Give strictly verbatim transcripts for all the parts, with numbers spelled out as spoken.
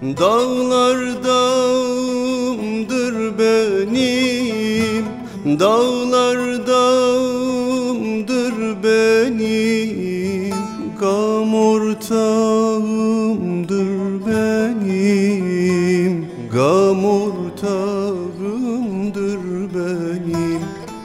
Dağlar dağımdır benim, dağlar dağımdır benim, gam ortağımdır benim, gam ortağımdır benim.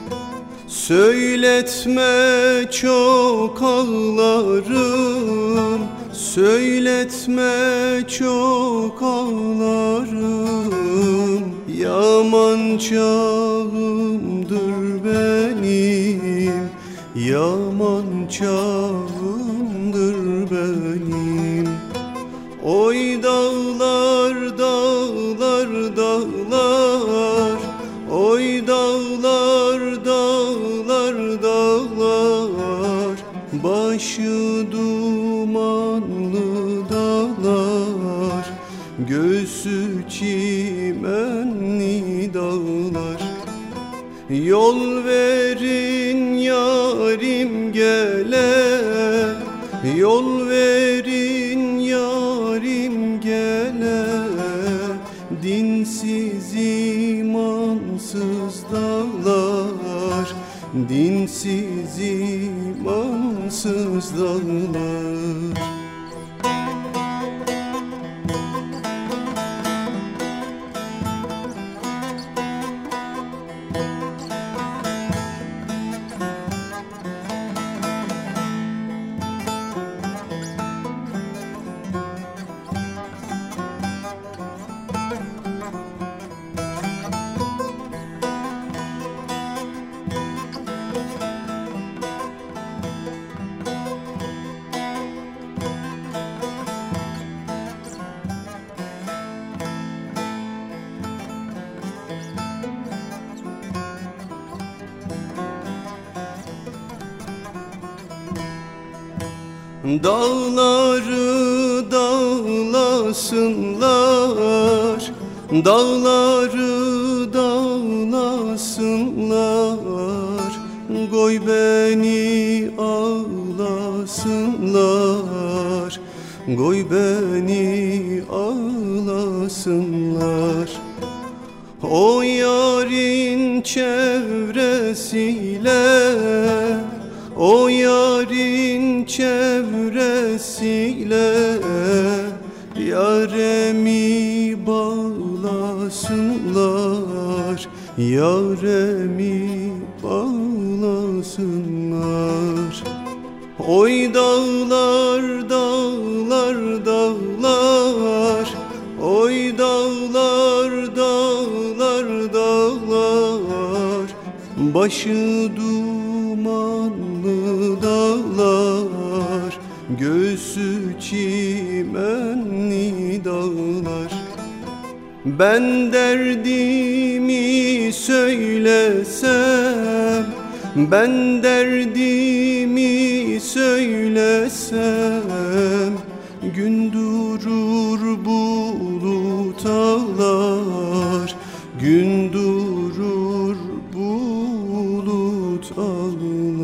Söyletme çok ağlarım, söyletme çok ağlarım, yaman çağımdır benim, yaman çağımdır benim. Oy dağlar dağlar dağlar, oy dağlar dağlar dağlar, başı dumanlı dağlar, göğsü çimenli dağlar. Yol verin yarim gele, yol verin yarim gele, dinsiz imansız dağlar, dinsiz imansız dağlar. Dağları dağlasınlar, dağları dağlasınlar, koy beni ağlasınlar, koy beni ağlasınlar. O yarın çevresiyle, o yarın çevresiyle, yaremi bağlasınlar, yaremi bağlasınlar. Oy dağlar dağlar dağlar, oy dağlar dağlar dağlar, başı dumanlı dağlar, göğsü çimenli dağlar. Ben derdimi söylesem, ben derdimi söylesem, gün durur bulut ağlar, gün durur bulut ağlar.